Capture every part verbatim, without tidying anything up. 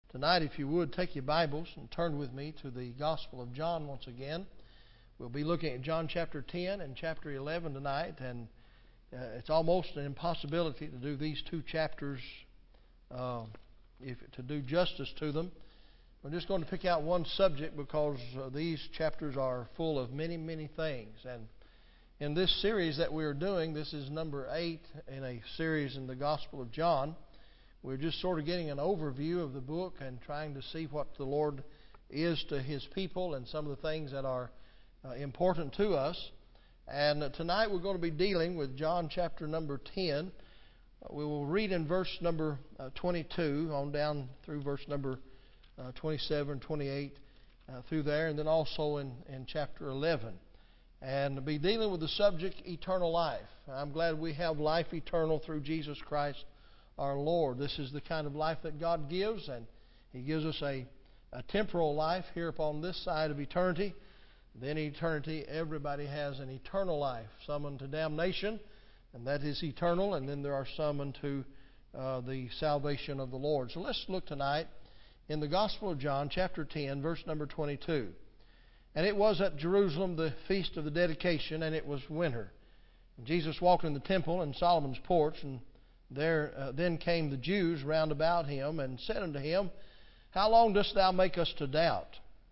Tonight, if you would, take your Bibles and turn with me to the Gospel of John once again. We'll be looking at John chapter ten and chapter eleven tonight, and uh, it's almost an impossibility to do these two chapters, uh, if to do justice to them. We're just going to pick out one subject because uh, these chapters are full of many, many things. And in this series that we're doing, this is number eight in a series in the Gospel of John. We're just sort of getting an overview of the book and trying to see what the Lord is to His people and some of the things that are uh, important to us. And uh, tonight we're going to be dealing with John chapter number ten. Uh, we will read in verse number uh, twenty-two on down through verse number uh, twenty-seven, twenty-eight, uh, through there, and then also in, in chapter eleven. And be dealing with the subject eternal life. I'm glad we have life eternal through Jesus Christ our Lord. This is the kind of life that God gives, and He gives us a, a temporal life here upon this side of eternity. Then eternity, everybody has an eternal life, some unto damnation, and that is eternal, and then there are some unto uh, the salvation of the Lord. So let's look tonight in the Gospel of John, chapter ten, verse number twenty-two. And it was at Jerusalem the feast of the dedication, and it was winter. And Jesus walked in the temple in Solomon's porch, and There uh, then came the Jews round about him, and said unto him, How long dost thou make us to doubt?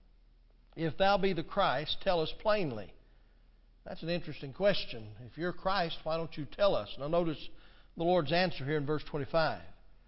If thou be the Christ, tell us plainly. That's an interesting question. If you're Christ, why don't you tell us? Now notice the Lord's answer here in verse twenty-five.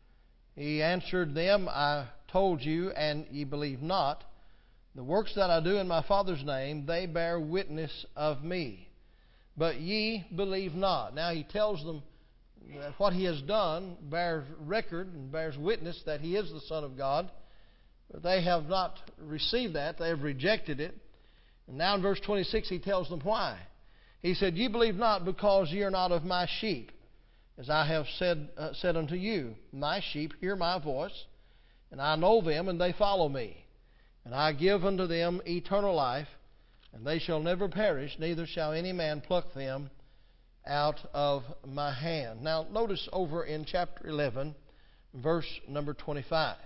He answered them, I told you, and ye believe not. The works that I do in my Father's name, they bear witness of me. But ye believe not. Now He tells them that what He has done bears record and bears witness that He is the Son of God. But they have not received that. They have rejected it. And now in verse twenty-six He tells them why. He said, Ye believe not because ye are not of my sheep. As I have said, uh, said unto you, my sheep hear my voice, and I know them, and they follow me. And I give unto them eternal life, and they shall never perish, neither shall any man pluck them out of my hand. Now notice over in chapter eleven, verse number twenty-five.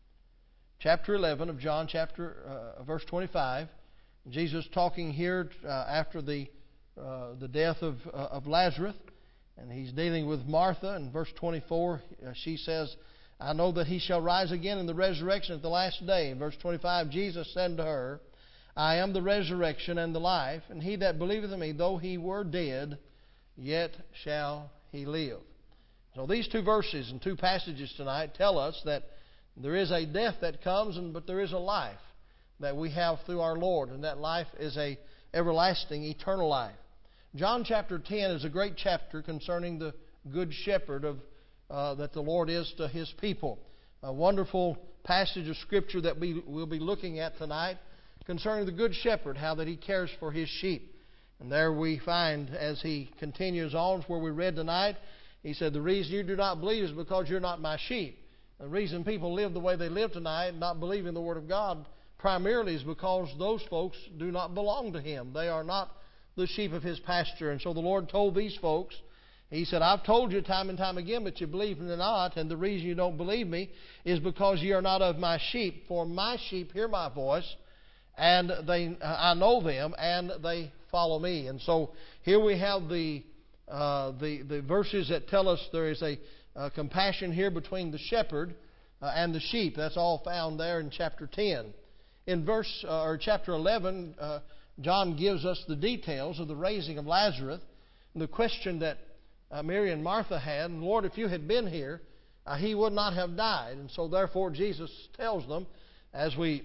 Chapter eleven of John, chapter uh, verse twenty-five. Jesus talking here uh, after the uh, the death of uh, of Lazarus, and He's dealing with Martha. In verse twenty-four, uh, she says, I know that he shall rise again in the resurrection at the last day. In verse twenty-five, Jesus said unto her, I am the resurrection and the life, and he that believeth in me, though he were dead, yet shall he live. So these two verses and two passages tonight tell us that there is a death that comes, and but there is a life that we have through our Lord, and that life is a everlasting, eternal life. John chapter ten is a great chapter concerning the good shepherd of uh, that the Lord is to His people. A wonderful passage of Scripture that we will be looking at tonight concerning the good shepherd, how that He cares for His sheep. And there we find, as He continues on, where we read tonight, He said, the reason you do not believe is because you're not my sheep. The reason people live the way they live tonight, not believing the Word of God, primarily is because those folks do not belong to Him. They are not the sheep of His pasture. And so the Lord told these folks, He said, I've told you time and time again, but you believe me not. And the reason you don't believe me is because ye are not of my sheep. For my sheep hear my voice, and they I know them, and they follow me. And so here we have the uh, the the verses that tell us there is a uh, compassion here between the shepherd uh, and the sheep. That's all found there in chapter ten. In verse uh, or chapter eleven, uh, John gives us the details of the raising of Lazarus. And the question that uh, Mary and Martha had, Lord, if you had been here, uh, he would not have died. And so therefore Jesus tells them, as we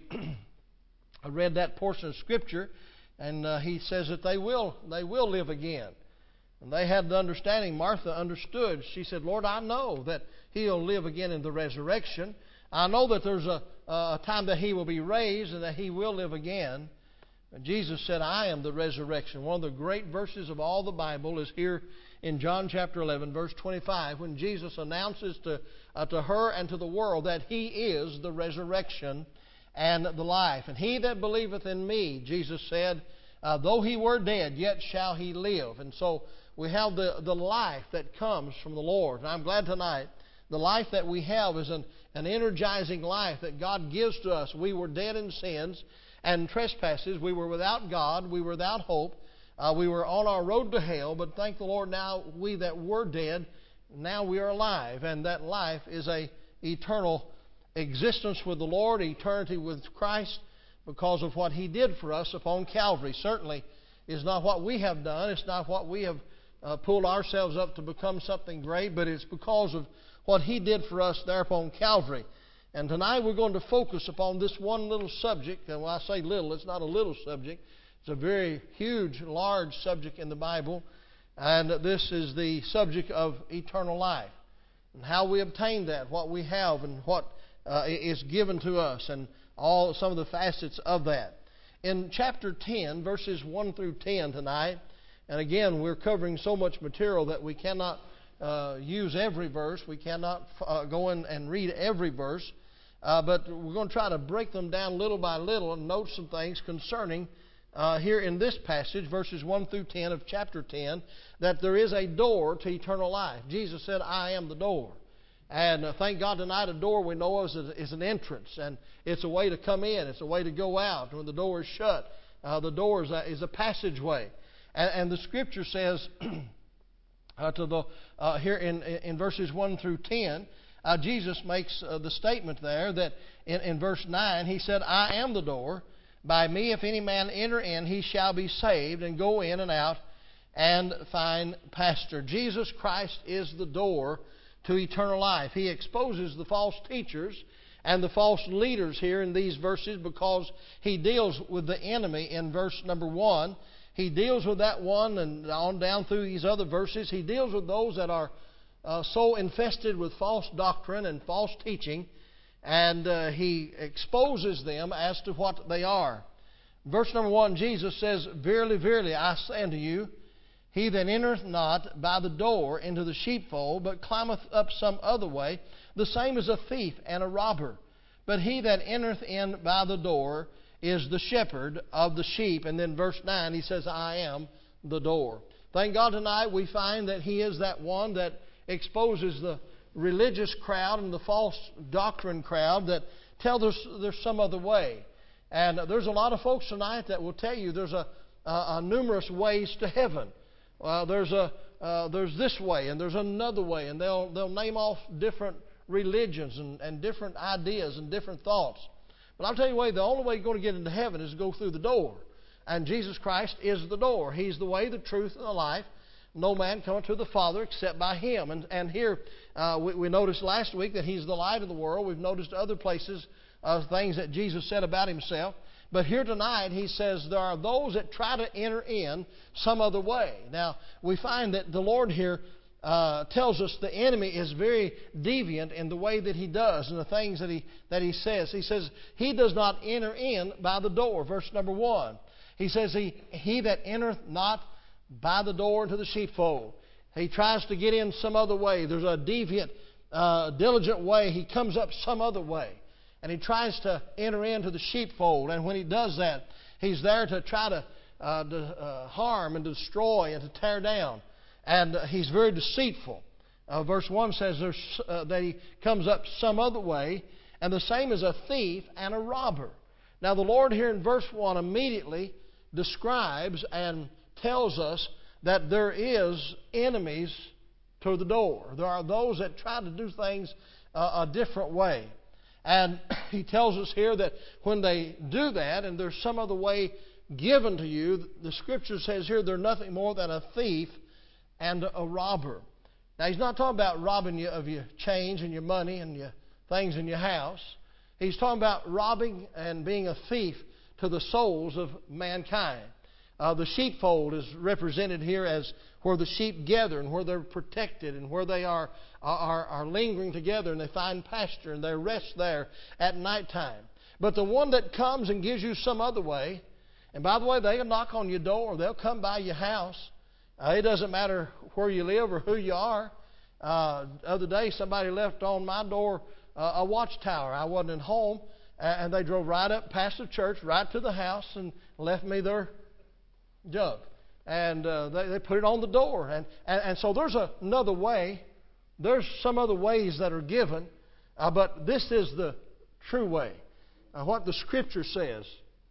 read that portion of Scripture, and uh, He says that they will they will live again. And they had the understanding. Martha understood. She said, Lord, I know that He'll live again in the resurrection. I know that there's a, a time that He will be raised and that He will live again. And Jesus said, I am the resurrection. One of the great verses of all the Bible is here in John chapter eleven, verse twenty-five, when Jesus announces to, uh, to her and to the world that He is the resurrection and the life. And he that believeth in me, Jesus said, uh, though he were dead, yet shall he live. And so we have the, the life that comes from the Lord. And I'm glad tonight the life that we have is an an energizing life that God gives to us. We were dead in sins and trespasses. We were without God. We were without hope. Uh, we were on our road to hell. But thank the Lord, now we that were dead, now we are alive. And that life is a eternal existence with the Lord, eternity with Christ, because of what He did for us upon Calvary. Certainly is not what we have done. It's not what we have uh, pulled ourselves up to become something great, but it's because of what He did for us there upon Calvary. And tonight we're going to focus upon this one little subject. And when I say little, it's not a little subject. It's a very huge, large subject in the Bible. And this is the subject of eternal life, and how we obtain that, what we have, and what uh, is given to us, and all some of the facets of that. In chapter ten, verses one through ten tonight, and again, we're covering so much material that we cannot uh, use every verse. We cannot uh, go in and read every verse, uh, but we're going to try to break them down little by little and note some things concerning Uh, here in this passage, verses one through ten of chapter ten, that there is a door to eternal life. Jesus said, I am the door. And uh, thank God tonight, a door we know is, a, is an entrance, and it's a way to come in, it's a way to go out. When the door is shut, uh, the door is a, is a passageway. And, and the Scripture says uh, to the uh, here in, in verses one through ten, uh, Jesus makes uh, the statement there that in, in verse nine, He said, I am the door. By me, if any man enter in, he shall be saved, and go in and out and find pasture. Jesus Christ is the door to eternal life. He exposes the false teachers and the false leaders here in these verses, because He deals with the enemy in verse number one. He deals with that one, and on down through these other verses, He deals with those that are uh, so infested with false doctrine and false teaching. And uh, He exposes them as to what they are. Verse number one, Jesus says, Verily, verily, I say unto you, he that entereth not by the door into the sheepfold, but climbeth up some other way, the same is a thief and a robber. But he that entereth in by the door is the shepherd of the sheep. And then verse nine, He says, I am the door. Thank God tonight we find that He is that one that exposes the religious crowd and the false doctrine crowd that tell us there's some other way. And there's a lot of folks tonight that will tell you there's a, a, a numerous ways to heaven. Uh, there's a uh, there's this way and there's another way, and they'll they'll name off different religions and, and different ideas and different thoughts. But I'll tell you what, the only way you're going to get into heaven is to go through the door. And Jesus Christ is the door. He's the way, the truth, and the life. No man cometh to the Father except by Him. And, and here uh, we, we noticed last week that He's the light of the world. We've noticed other places, uh, things that Jesus said about Himself. But here tonight He says there are those that try to enter in some other way. Now, we find that the Lord here uh, tells us the enemy is very deviant in the way that he does and the things that he, that he says. He says he does not enter in by the door. Verse number one. He says, He, he that entereth not by the door into the sheepfold. He tries to get in some other way. There's a deviant, uh, diligent way. He comes up some other way. And he tries to enter into the sheepfold. And when he does that, he's there to try to, uh, to uh, harm and destroy and to tear down. And uh, he's very deceitful. Uh, verse one says there's, uh, that he comes up some other way. And the same as a thief and a robber. Now the Lord here in verse one immediately describes and tells us that there is enemies to the door. There are those that try to do things uh, a different way. And He tells us here that when they do that and there's some other way given to you, the Scripture says here they're nothing more than a thief and a robber. Now He's not talking about robbing you of your change and your money and your things in your house. He's talking about robbing and being a thief to the souls of mankind. Uh, the sheepfold is represented here as where the sheep gather and where they're protected and where they are, are, are lingering together and they find pasture and they rest there at nighttime. But the one that comes and gives you some other way, and by the way, they'll knock on your door, they'll come by your house. Uh, it doesn't matter where you live or who you are. Uh, the other day, somebody left on my door uh, a watchtower. I wasn't at home, and they drove right up past the church, right to the house, and left me their junk. And uh, they, they put it on the door. And, and, and so there's a, another way. There's some other ways that are given Uh, but this is the true way. Uh, what the Scripture says.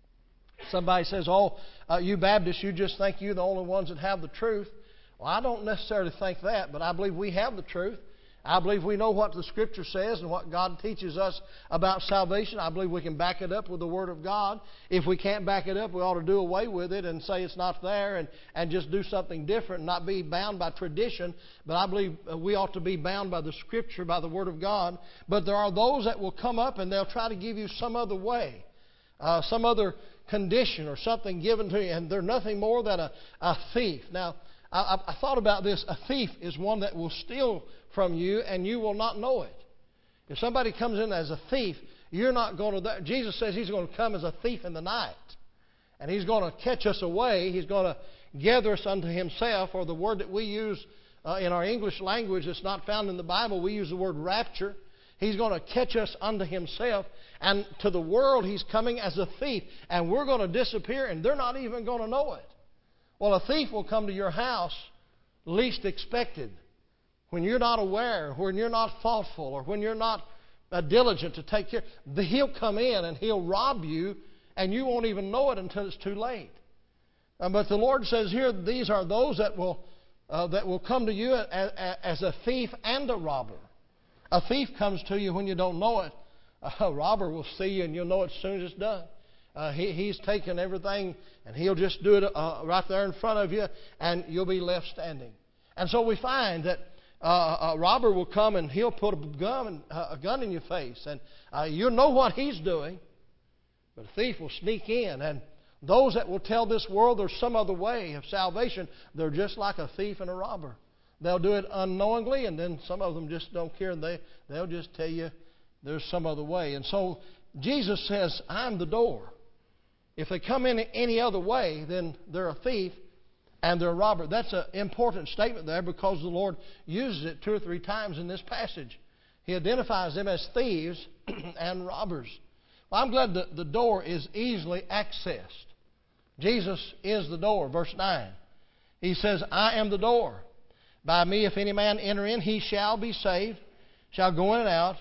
Somebody says, oh, uh, you Baptists, you just think you're the only ones that have the truth. Well, I don't necessarily think that, but I believe we have the truth. I believe we know what the Scripture says and what God teaches us about salvation. I believe we can back it up with the Word of God. If we can't back it up, we ought to do away with it and say it's not there and, and just do something different and not be bound by tradition. But I believe we ought to be bound by the Scripture, by the Word of God. But there are those that will come up and they'll try to give you some other way, uh, some other condition or something given to you, and they're nothing more than a, a thief. Now, I, I thought about this. A thief is one that will steal from you and you will not know it. If somebody comes in as a thief, you're not going to... Jesus says He's going to come as a thief in the night. And He's going to catch us away. He's going to gather us unto Himself, or the word that we use uh, in our English language that's not found in the Bible, we use the word rapture. He's going to catch us unto Himself. And to the world, He's coming as a thief. And we're going to disappear and they're not even going to know it. Well, a thief will come to your house least expected. When you're not aware, when you're not thoughtful, or when you're not uh, diligent to take care, he'll come in and he'll rob you, and you won't even know it until it's too late. Uh, but the Lord says here, these are those that will uh, that will come to you as, as a thief and a robber. A thief comes to you when you don't know it. A robber will see you, and you'll know it as soon as it's done. Uh, he, he's taken everything, and he'll just do it uh, right there in front of you, and you'll be left standing. And so we find that Uh, a robber will come and he'll put a gun, uh, a gun in your face, and uh, you'll know what he's doing. But a thief will sneak in, and those that will tell this world there's some other way of salvation, they're just like a thief and a robber. They'll do it unknowingly, and then some of them just don't care, and they, they'll just tell you there's some other way. And so Jesus says, I'm the door. If they come in any other way, then they're a thief and they're a robber. That's an important statement there, because the Lord uses it two or three times in this passage. He identifies them as thieves and robbers. Well, I'm glad that the door is easily accessed. Jesus is the door. Verse nine. He says, I am the door. By me, if any man enter in, he shall be saved, shall go in and out,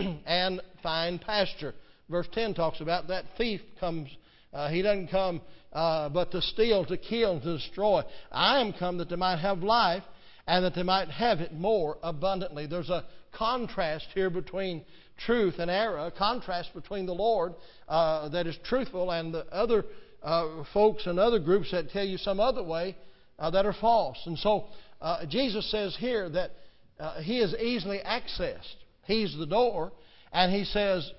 and find pasture. Verse ten talks about that thief comes. Uh, he doesn't come uh, but to steal, to kill, to destroy. I am come that they might have life, and that they might have it more abundantly. There's a contrast here between truth and error, a contrast between the Lord uh, that is truthful and the other uh, folks and other groups that tell you some other way uh, that are false. And so uh, Jesus says here that uh, He is easily accessed. He's the door, and He says,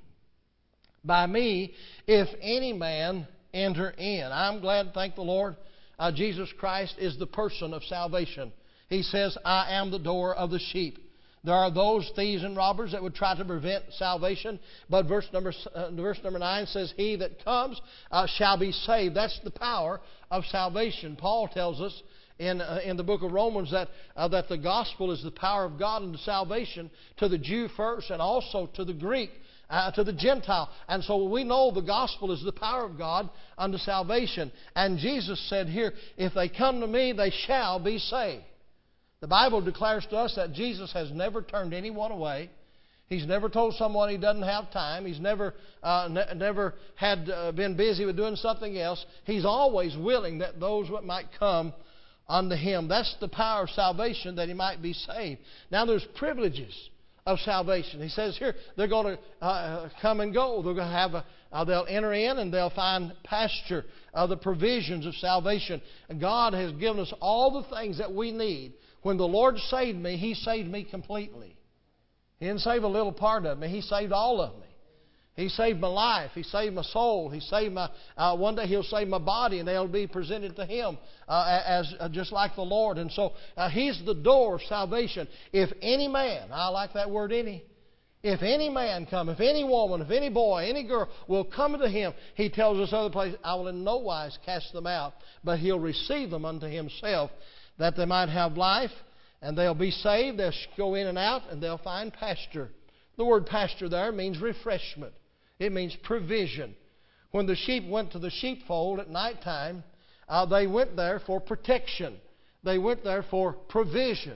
by me, if any man enter in. I'm glad and thank the Lord. Uh, Jesus Christ is the person of salvation. He says, I am the door of the sheep. There are those thieves and robbers that would try to prevent salvation. But verse number uh, verse number nine says, he that comes uh, shall be saved. That's the power of salvation. Paul tells us in uh, in the book of Romans that uh, that the gospel is the power of God unto salvation to the Jew first, and also to the Greek. Uh, to the Gentile. And so we know the gospel is the power of God unto salvation. And Jesus said here, if they come to me, they shall be saved. The Bible declares to us that Jesus has never turned anyone away. He's never told someone he doesn't have time. He's never uh, ne- never had uh, been busy with doing something else. He's always willing that those that might come unto Him. That's the power of salvation, that he might be saved. Now there's privileges of salvation. He says here, they're going to uh, come and go. They're going to have a, uh, they'll enter in and they'll find pasture, uh, the provisions of salvation. And God has given us all the things that we need. When the Lord saved me, He saved me completely. He didn't save a little part of me. He saved all of me. He saved my life. He saved my soul. He saved my. Uh, one day He'll save my body, and they'll be presented to Him uh, as uh, just like the Lord. And so uh, He's the door of salvation. If any man, I like that word, any. If any man come, if any woman, if any boy, any girl will come to Him, He tells us other places, I will in no wise cast them out, but He'll receive them unto Himself, that they might have life, and they'll be saved. They'll go in and out, and they'll find pasture. The word pasture there means refreshment. It means provision. When the sheep went to the sheepfold at nighttime, uh, they went there for protection. They went there for provision.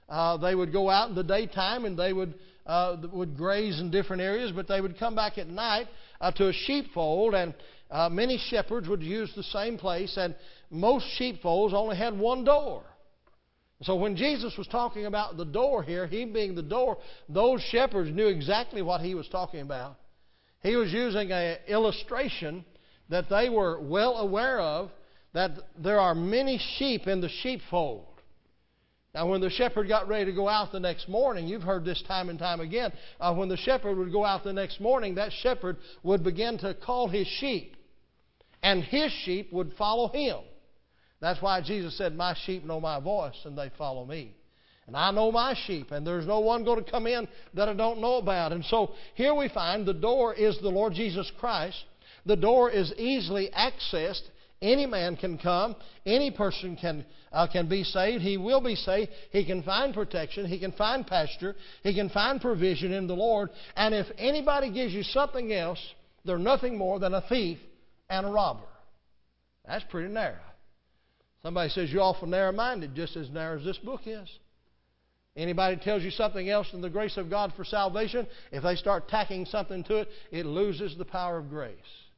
uh, they would go out in the daytime and they would uh, would graze in different areas, but they would come back at night uh, to a sheepfold, and uh, many shepherds would use the same place, and most sheepfolds only had one door. So when Jesus was talking about the door here, He being the door, those shepherds knew exactly what He was talking about. He was using an illustration that they were well aware of, that there are many sheep in the sheepfold. Now, when the shepherd got ready to go out the next morning, you've heard this time and time again, uh, when the shepherd would go out the next morning, that shepherd would begin to call his sheep, and his sheep would follow him. That's why Jesus said, "My sheep know my voice, and they follow me. And I know my sheep, and there's no one going to come in that I don't know about." And so here we find the door is the Lord Jesus Christ. The door is easily accessed. Any man can come. Any person can uh, can be saved. He will be saved. He can find protection. He can find pasture. He can find provision in the Lord. And if anybody gives you something else, they're nothing more than a thief and a robber. That's pretty narrow. Somebody says you're awful narrow-minded, just as narrow as this book is. Anybody tells you something else than the grace of God for salvation, if they start tacking something to it, it loses the power of grace.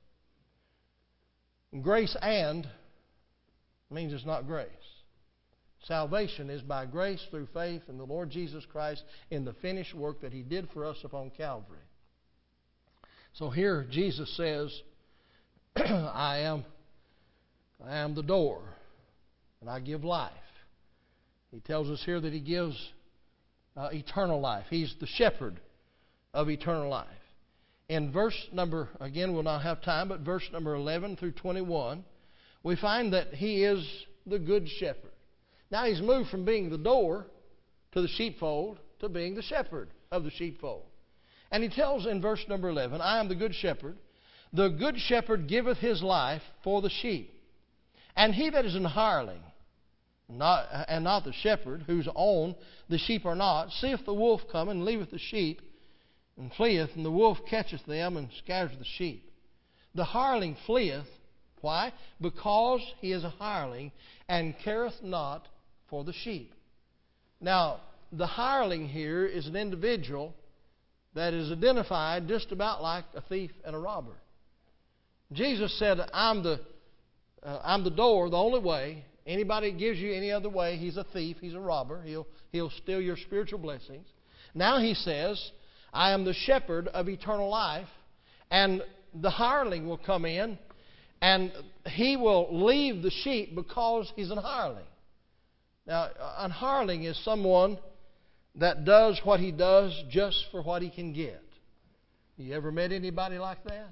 Grace and means it's not grace. Salvation is by grace through faith in the Lord Jesus Christ in the finished work that He did for us upon Calvary. So here Jesus says, I am, I am the door, and I give life. He tells us here that He gives uh, eternal life. He's the shepherd of eternal life. In verse number, again, we'll not have time, but verse number eleven through twenty-one, we find that He is the good shepherd. Now He's moved from being the door to the sheepfold to being the shepherd of the sheepfold. And He tells in verse number eleven, I am the good shepherd. The good shepherd giveth his life for the sheep. And he that is an hireling, not, and not the shepherd, whose own the sheep are not, seeth the wolf come and leaveth the sheep, and fleeth, and the wolf catcheth them and scatters the sheep. The hireling fleeth. Why? Because he is a hireling, and careth not for the sheep. Now, the hireling here is an individual that is identified just about like a thief and a robber. Jesus said, I'm the, uh, I'm the door, the only way. Anybody that gives you any other way, he's a thief, he's a robber. He'll, he'll steal your spiritual blessings. Now He says, I am the shepherd of eternal life, and the hireling will come in, and he will leave the sheep because he's an hireling. Now, an hireling is someone that does what he does just for what he can get. You ever met anybody like that?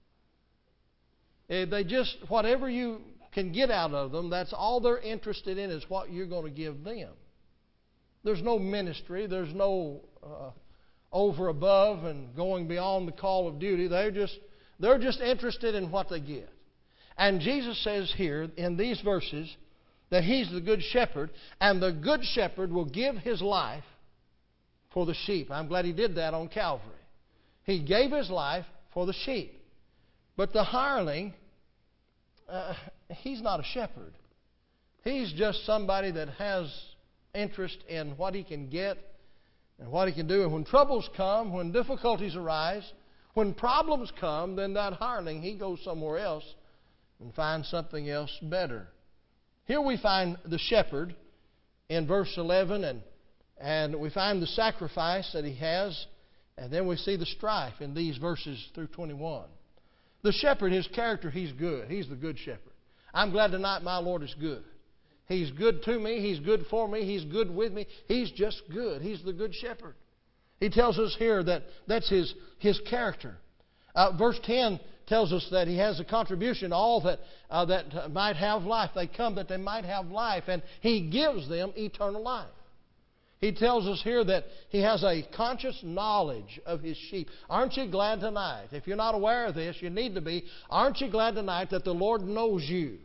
They just, whatever you can get out of them, that's all they're interested in is what you're going to give them. There's no ministry, there's no uh, over above and going beyond the call of duty. They're just, they're just interested in what they get. And Jesus says here in these verses that He's the good shepherd, and the good shepherd will give His life for the sheep. I'm glad He did that on Calvary. He gave His life for the sheep. But the hireling, uh, he's not a shepherd. He's just somebody that has interest in what he can get and what he can do. And when troubles come, when difficulties arise, when problems come, then that hireling, he goes somewhere else and finds something else better. Here we find the shepherd in verse eleven, and, and we find the sacrifice that he has, and then we see the strife in these verses through twenty-one. The shepherd, his character, he's good. He's the good shepherd. I'm glad tonight my Lord is good. He's good to me. He's good for me. He's good with me. He's just good. He's the good shepherd. He tells us here that that's his, his character. Uh, verse ten tells us that He has a contribution, all that, uh, that might have life. They come that they might have life, and He gives them eternal life. He tells us here that He has a conscious knowledge of His sheep. Aren't you glad tonight? If you're not aware of this, you need to be. Aren't you glad tonight that the Lord knows you?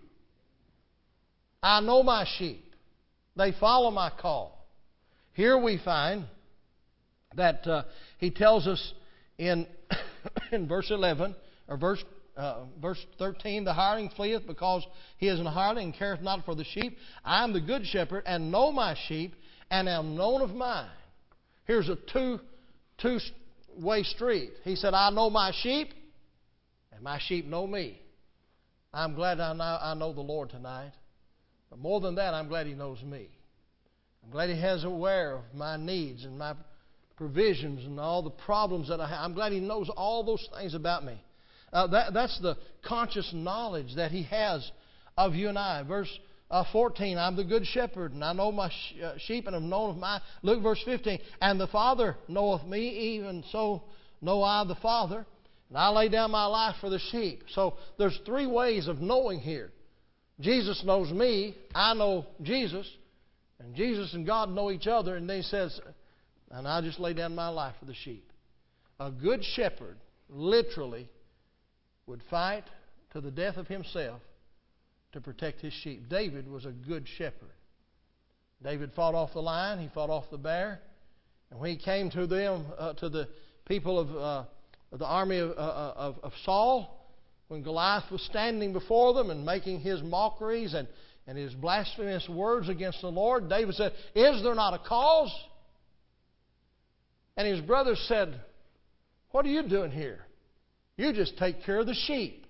I know my sheep. They follow my call. Here we find that uh, He tells us in, in verse eleven, or verse, uh, verse thirteen, the hireling fleeth because he is an hireling and careth not for the sheep. I am the good shepherd and know my sheep, and am known of mine. Here's a two, two-way street. He said, I know my sheep, and my sheep know me. I'm glad I know, I know the Lord tonight. But more than that, I'm glad He knows me. I'm glad He has aware of my needs and my provisions and all the problems that I have. I'm glad He knows all those things about me. Uh, that, that's the conscious knowledge that He has of you and I. Verse uh, fourteen, I'm the good shepherd, and I know my sh- uh, sheep, and am known of mine. Look, verse fifteen, and the Father knoweth me, even so know I the Father, and I lay down my life for the sheep. So there's three ways of knowing here. Jesus knows me, I know Jesus, and Jesus and God know each other, and then He says, and I just lay down my life for the sheep. A good shepherd literally would fight to the death of himself to protect his sheep. David was a good shepherd. David fought off the lion, he fought off the bear, and when he came to them, uh, to the people of uh, the army of, uh, of, of Saul, when Goliath was standing before them and making his mockeries and, and his blasphemous words against the Lord, David said, is there not a cause? And his brothers said, what are you doing here? You just take care of the sheep.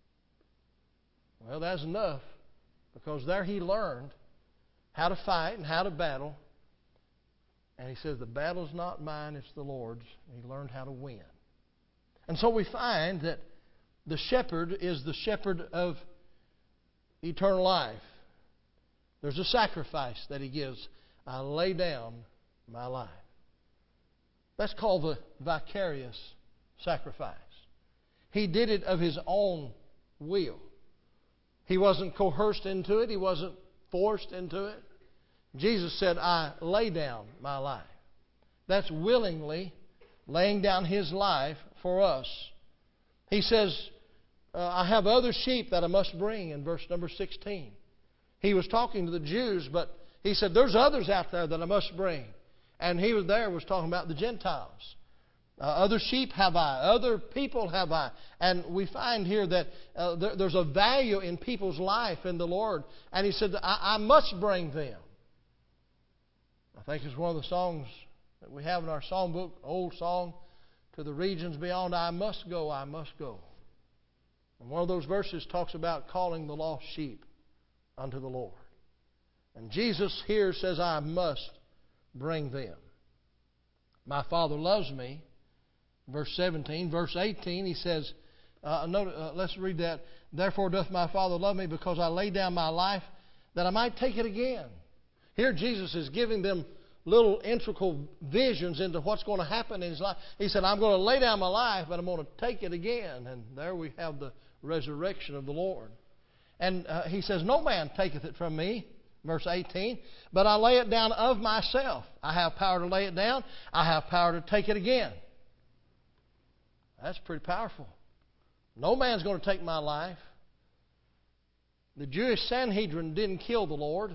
Well, that's enough, because there he learned how to fight and how to battle. And he says, the battle's not mine, it's the Lord's. And he learned how to win. And so we find that the shepherd is the shepherd of eternal life. There's a sacrifice that he gives. I lay down my life. That's called the vicarious sacrifice. He did it of his own will. He wasn't coerced into it. He wasn't forced into it. Jesus said, I lay down my life. That's willingly laying down His life for us. He says, uh, I have other sheep that I must bring in verse number sixteen. He was talking to the Jews, but He said, there's others out there that I must bring. And He was there was talking about the Gentiles. Uh, other sheep have I. Other people have I. And we find here that uh, there, there's a value in people's life in the Lord. And He said, I, I must bring them. I think it's one of the songs that we have in our songbook, old song, to the regions beyond. I must go, I must go. And one of those verses talks about calling the lost sheep unto the Lord. And Jesus here says, I must bring them. My Father loves me. Verse seventeen. Verse eighteen, He says, uh, note, uh, let's read that. Therefore doth my Father love me, because I lay down my life that I might take it again. Here Jesus is giving them little integral visions into what's going to happen in His life. He said, I'm going to lay down my life, but I'm going to take it again. And there we have the resurrection of the Lord. And uh, He says, no man taketh it from me. Verse eighteen, but I lay it down of myself. I have power to lay it down. I have power to take it again. That's pretty powerful. No man's going to take my life. The Jewish Sanhedrin didn't kill the Lord.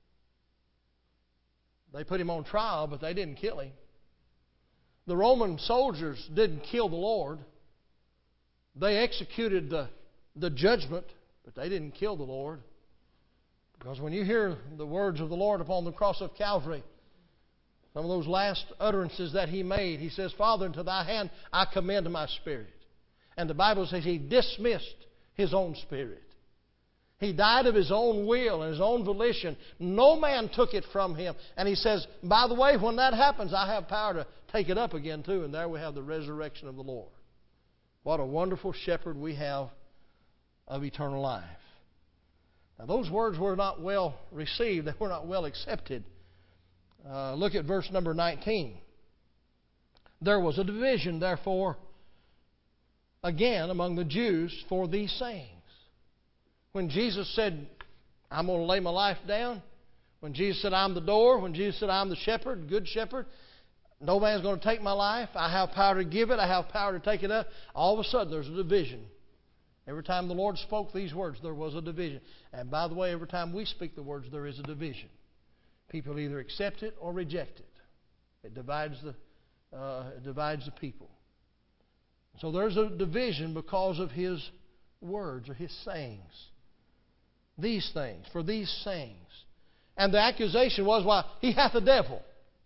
They put Him on trial, but they didn't kill Him. The Roman soldiers didn't kill the Lord. They executed the, the judgment, but they didn't kill the Lord. Because when you hear the words of the Lord upon the cross of Calvary, some of those last utterances that He made, He says, Father, into Thy hand I commend my spirit. And the Bible says He dismissed His own spirit. He died of His own will and His own volition. No man took it from Him. And He says, by the way, when that happens, I have power to take it up again too. And there we have the resurrection of the Lord. What a wonderful shepherd we have of eternal life. Now those words were not well received. They were not well accepted. Uh, look at verse number nineteen. There was a division, therefore, again among the Jews for these sayings. When Jesus said, I'm going to lay my life down. When Jesus said, I'm the door. When Jesus said, I'm the shepherd, good shepherd. No man's going to take my life. I have power to give it. I have power to take it up. All of a sudden, there's a division. Every time the Lord spoke these words, there was a division. And by the way, every time we speak the words, there is a division. People either accept it or reject it. It divides the, uh, it divides the people. So there's a division because of His words or His sayings. These things, for these sayings. And the accusation was, why, he hath a devil.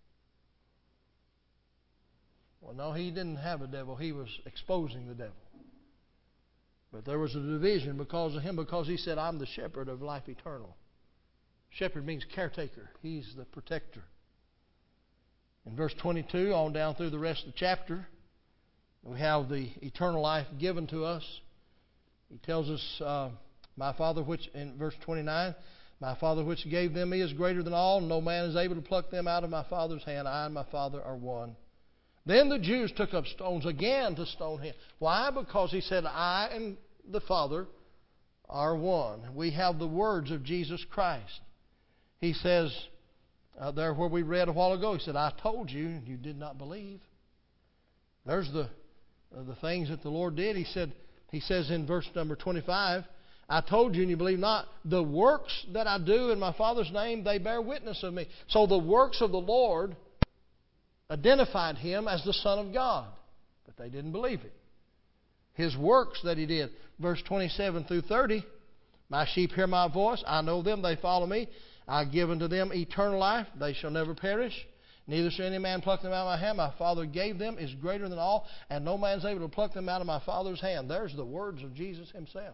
Well, no, he didn't have a devil. He was exposing the devil. But there was a division because of him, because he said, I'm the shepherd of life eternal. Shepherd means caretaker. He's the protector. In verse twenty-two, on down through the rest of the chapter, we have the eternal life given to us. He tells us, uh, my Father which, in verse twenty-nine, my Father which gave them me is greater than all, and no man is able to pluck them out of my Father's hand. I and my Father are one. Then the Jews took up stones again to stone him. Why? Because he said, I and the Father are one. We have the words of Jesus Christ. He says, uh, there where we read a while ago, he said, I told you, and you did not believe. There's the uh, the things that the Lord did. He said, he says in verse number twenty-five, I told you and you believe not. The works that I do in my Father's name, they bear witness of me. So the works of the Lord identified him as the Son of God. But they didn't believe it. His works that he did. Verse twenty-seven through thirty. My sheep hear my voice. I know them. They follow me. I give unto them eternal life. They shall never perish. Neither shall any man pluck them out of my hand. My Father gave them is greater than all. And no man is able to pluck them out of my Father's hand. There's the words of Jesus himself.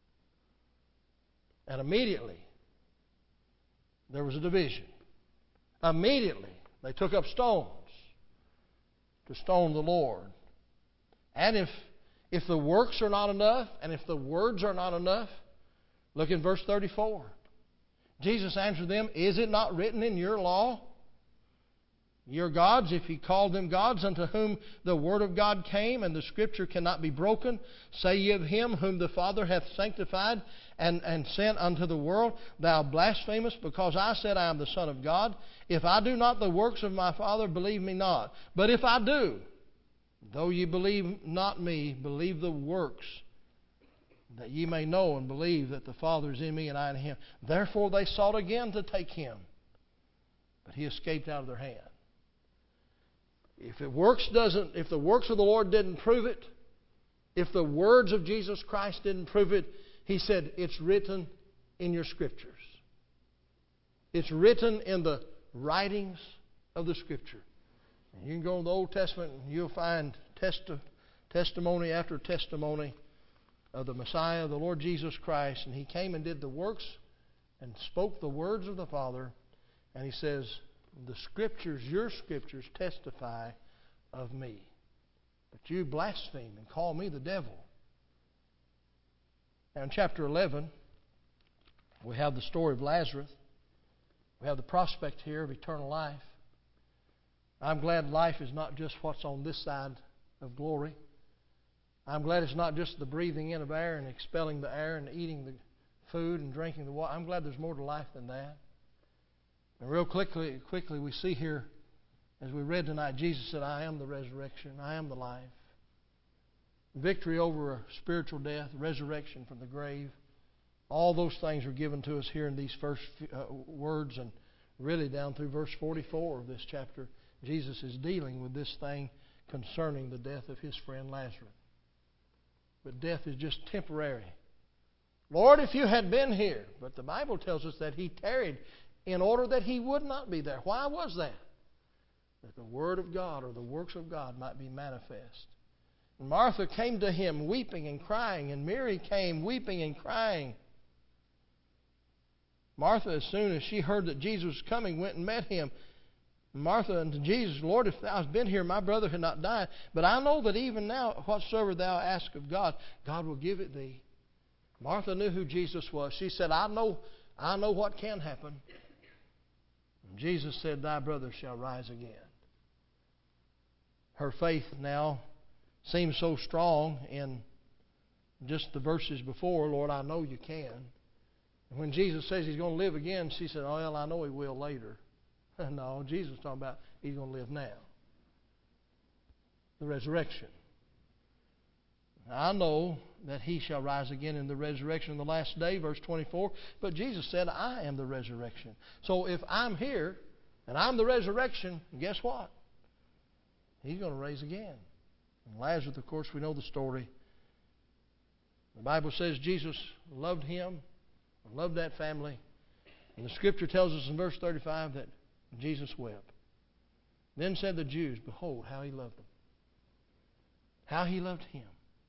And immediately, there was a division. Immediately, they took up stones to stone the Lord. And if, if the works are not enough, and if the words are not enough, look in verse thirty-four. Jesus answered them, is it not written in your law, your gods, if he called them gods, unto whom the word of God came, and the scripture cannot be broken? Say ye of him whom the Father hath sanctified and, and sent unto the world, thou blasphemest, because I said I am the Son of God. If I do not the works of my Father, believe me not. But if I do, though ye believe not me, believe the works, that ye may know and believe that the Father is in me and I in him. Therefore they sought again to take him, but he escaped out of their hand. If it works doesn't, if the works of the Lord didn't prove it, if the words of Jesus Christ didn't prove it, he said, it's written in your scriptures. It's written in the writings of the scripture. And you can go in the Old Testament and you'll find testi- testimony after testimony of the Messiah, the Lord Jesus Christ. And he came and did the works and spoke the words of the Father. And he says, the scriptures, your scriptures, testify of me. But you blaspheme and call me the devil. Now in chapter eleven, we have the story of Lazarus. We have the prospect here of eternal life. I'm glad life is not just what's on this side of glory. I'm glad it's not just the breathing in of air and expelling the air and eating the food and drinking the water. I'm glad there's more to life than that. And real quickly, quickly we see here, as we read tonight, Jesus said, I am the resurrection, I am the life. Victory over a spiritual death, resurrection from the grave. All those things are given to us here in these first uh, words, and really down through verse forty-four of this chapter. Jesus is dealing with this thing concerning the death of his friend Lazarus. But death is just temporary. Lord, if you had been here. But the Bible tells us that he tarried in order that he would not be there. Why was that? That the Word of God or the works of God might be manifest. And Martha came to him weeping and crying, and Mary came weeping and crying. Martha, as soon as she heard that Jesus was coming, went and met him. Martha unto Jesus, Lord, if thou hadst been here, my brother had not died. But I know that even now, whatsoever thou ask of God, God will give it thee. Martha knew who Jesus was. She said, I know, I know what can happen. And Jesus said, thy brother shall rise again. Her faith now seems so strong in just the verses before, Lord, I know you can. And when Jesus says he's going to live again, she said, oh, well, I know he will later. No, Jesus is talking about he's going to live now. The resurrection. I know that he shall rise again in the resurrection in the last day, verse twenty-four. But Jesus said, I am the resurrection. So if I'm here and I'm the resurrection, guess what? He's going to raise again. And Lazarus, of course, we know the story. The Bible says Jesus loved him, loved that family. And the Scripture tells us in verse thirty-five that Jesus wept. Then said the Jews, behold, how he loved them. How he loved him.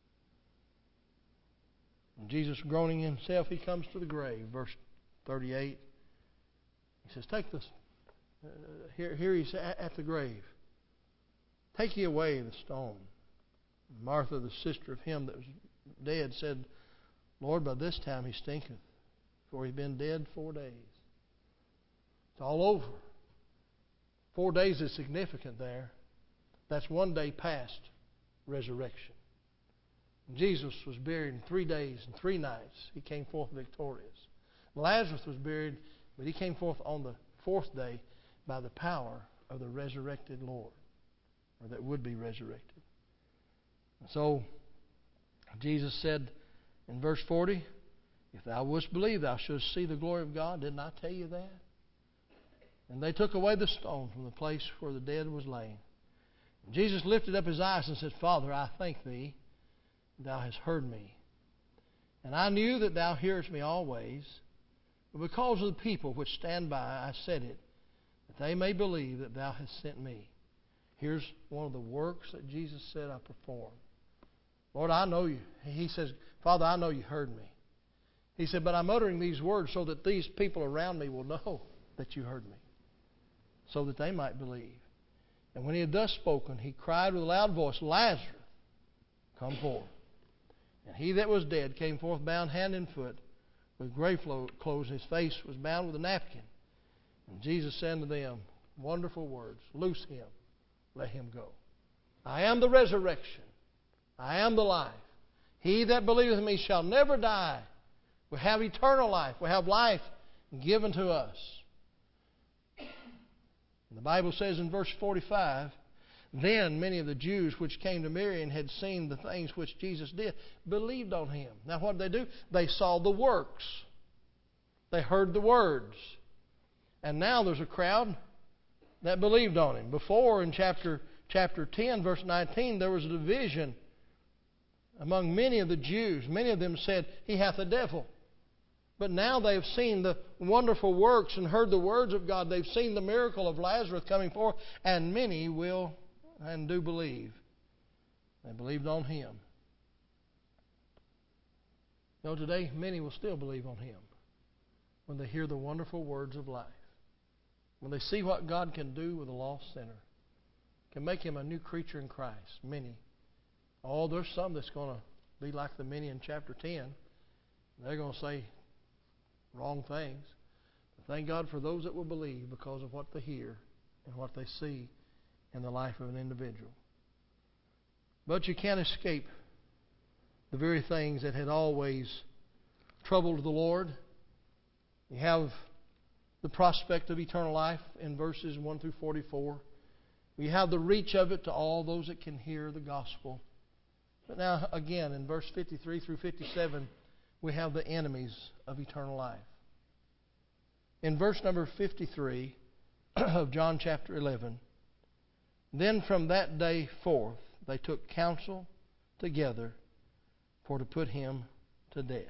And Jesus, groaning himself, he comes to the grave. Verse thirty-eight. He says, take this. Uh, here, here he's at, at the grave. Take ye away the stone. Martha, the sister of him that was dead, said, Lord, by this time he stinketh, for he's been dead four days. It's all over. Four days is significant there. That's one day past resurrection. Jesus was buried in three days and three nights. He came forth victorious. Lazarus was buried, but he came forth on the fourth day by the power of the resurrected Lord, or that would be resurrected. And so Jesus said in verse forty, if thou wouldst believe, thou shouldst see the glory of God. Didn't I tell you that? And they took away the stone from the place where the dead was laying. And Jesus lifted up his eyes and said, Father, I thank thee, thou hast heard me. And I knew that thou hearest me always, but because of the people which stand by, I said it, that they may believe that thou hast sent me. Here's one of the works that Jesus said I performed. Lord, I know you. He says, Father, I know you heard me. He said, but I'm uttering these words so that these people around me will know that you heard me, so that they might believe. And when he had thus spoken, he cried with a loud voice, Lazarus, come forth. And he that was dead came forth bound hand and foot with grave clothes, and his face was bound with a napkin. And Jesus said unto them, wonderful words, loose him, let him go. I am the resurrection. I am the life. He that believeth in me shall never die. We have eternal life. We have life given to us. And the Bible says in verse forty-five, then many of the Jews which came to Mary and had seen the things which Jesus did believed on him. Now what did they do? They saw the works. They heard the words. And now there's a crowd that believed on him. Before in chapter, chapter ten, verse nineteen, there was a division among many of the Jews. Many of them said, he hath a devil. But now they've seen the wonderful works and heard the words of God. They've seen the miracle of Lazarus coming forth, and many will and do believe. They believed on him. You know, today many will still believe on him when they hear the wonderful words of life. When they see what God can do with a lost sinner, can make him a new creature in Christ. Many. Oh, there's some that's going to be like the many in chapter ten. They're going to say wrong things. But thank God for those that will believe because of what they hear and what they see in the life of an individual. But you can't escape the very things that had always troubled the Lord. You have the prospect of eternal life in verses one through forty-four. We have the reach of it to all those that can hear the gospel. But now, again, in verse fifty-three through fifty-seven, we have the enemies of eternal life. In verse number fifty-three of John chapter eleven, then from that day forth they took counsel together for to put him to death.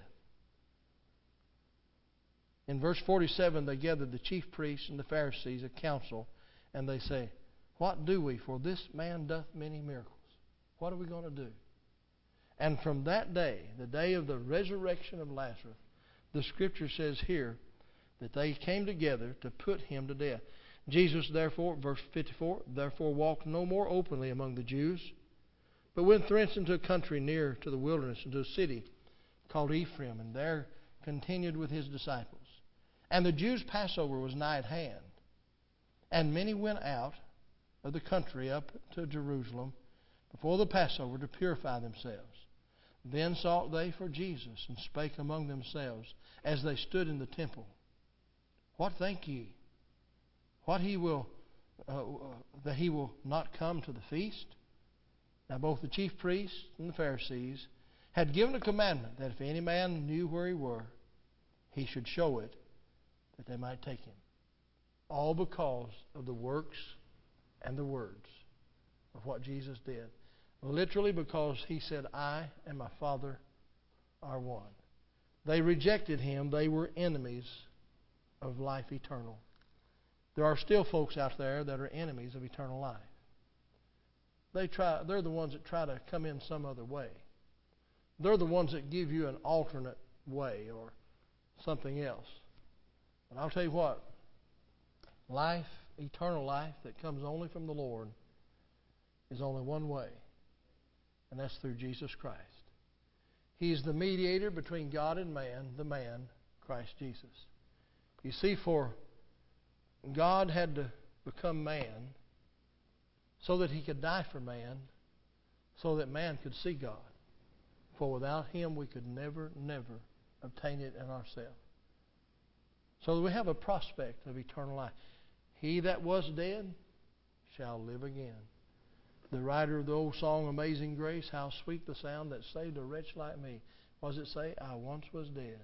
In verse forty-seven, they gathered the chief priests and the Pharisees a council, and they say, what do we? For this man doth many miracles. What are we going to do? And from that day, the day of the resurrection of Lazarus, the Scripture says here that they came together to put him to death. Jesus, therefore, verse fifty-four, therefore walked no more openly among the Jews, but went thence into a country near to the wilderness, into a city called Ephraim, and there continued with his disciples. And the Jews' Passover was nigh at hand. And many went out of the country up to Jerusalem before the Passover to purify themselves. Then sought they for Jesus, and spake among themselves as they stood in the temple, what think ye? What he will, uh, uh, that he will not come to the feast? Now both the chief priests and the Pharisees had given a commandment that if any man knew where he were, he should show it, that they might take him. All because of the works and the words of what Jesus did. Literally because he said, I and my Father are one. They rejected him. They were enemies of life eternal. There are still folks out there that are enemies of eternal life. They try, they're the ones that try to come in some other way. They're the ones that give you an alternate way or something else. But I'll tell you what, life, eternal life that comes only from the Lord is only one way, and that's through Jesus Christ. He is the mediator between God and man, the man, Christ Jesus. You see, for God had to become man so that He could die for man, so that man could see God. For without Him we could never, never obtain it in ourselves. So that we have a prospect of eternal life. He that was dead shall live again. The writer of the old song, Amazing Grace, how sweet the sound that saved a wretch like me. What does it say? I once was dead.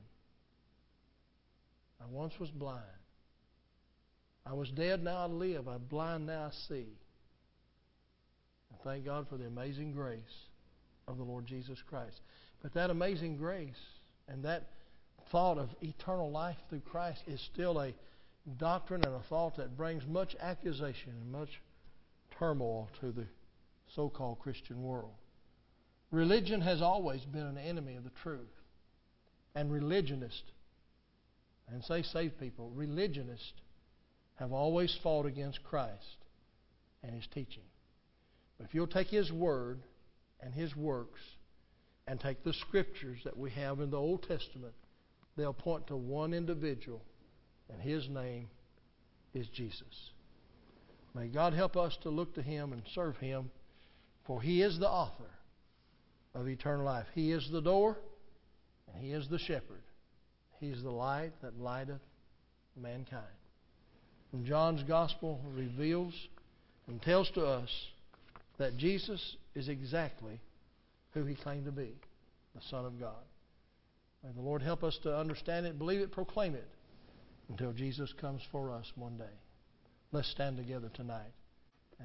I once was blind. I was dead, now I live. I'm blind, now I see. And thank God for the amazing grace of the Lord Jesus Christ. But that amazing grace and that thought of eternal life through Christ is still a doctrine and a thought that brings much accusation and much turmoil to the so-called Christian world. Religion has always been an enemy of the truth. And religionists, and say saved people, religionists have always fought against Christ and His teaching. But if you'll take His Word and His works and take the Scriptures that we have in the Old Testament, they'll point to one individual, and His name is Jesus. May God help us to look to Him and serve Him, for He is the author of eternal life. He is the door, and He is the shepherd. He is the light that lighteth mankind. And John's Gospel reveals and tells to us that Jesus is exactly who He claimed to be, the Son of God. May the Lord help us to understand it, believe it, proclaim it, until Jesus comes for us one day. Let's stand together tonight.